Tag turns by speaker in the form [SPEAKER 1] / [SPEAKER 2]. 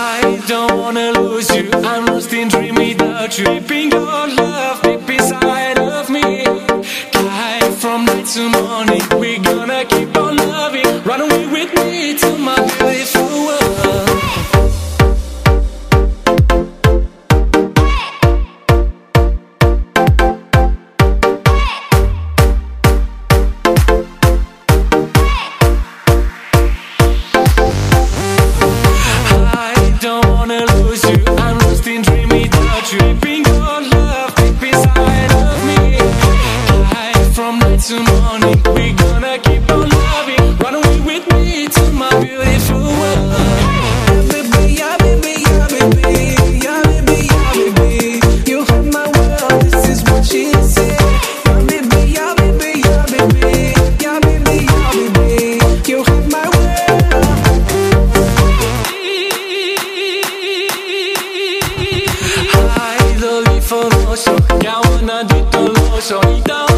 [SPEAKER 1] I don't wanna lose you. I'm lost in dream without you. Keeping your love deep inside of me. Light from night to morning, we're gonna keep on loving. Run away with me to my beautiful world. I don't wanna lose you. I'm lost in dream without you. Keeping your love deep inside of me. Light from night to morning, we're gonna keep on loving. Run away with me to my beautiful world.
[SPEAKER 2] Baby, yeah, baby, yeah, baby, yeah, baby, yeah, baby. You have my world, this is what she said. Yeah, baby, yeah, baby, yeah, baby, yeah, baby, yeah, baby. You have my world.
[SPEAKER 1] I love you for loso, ya wanna do to loso.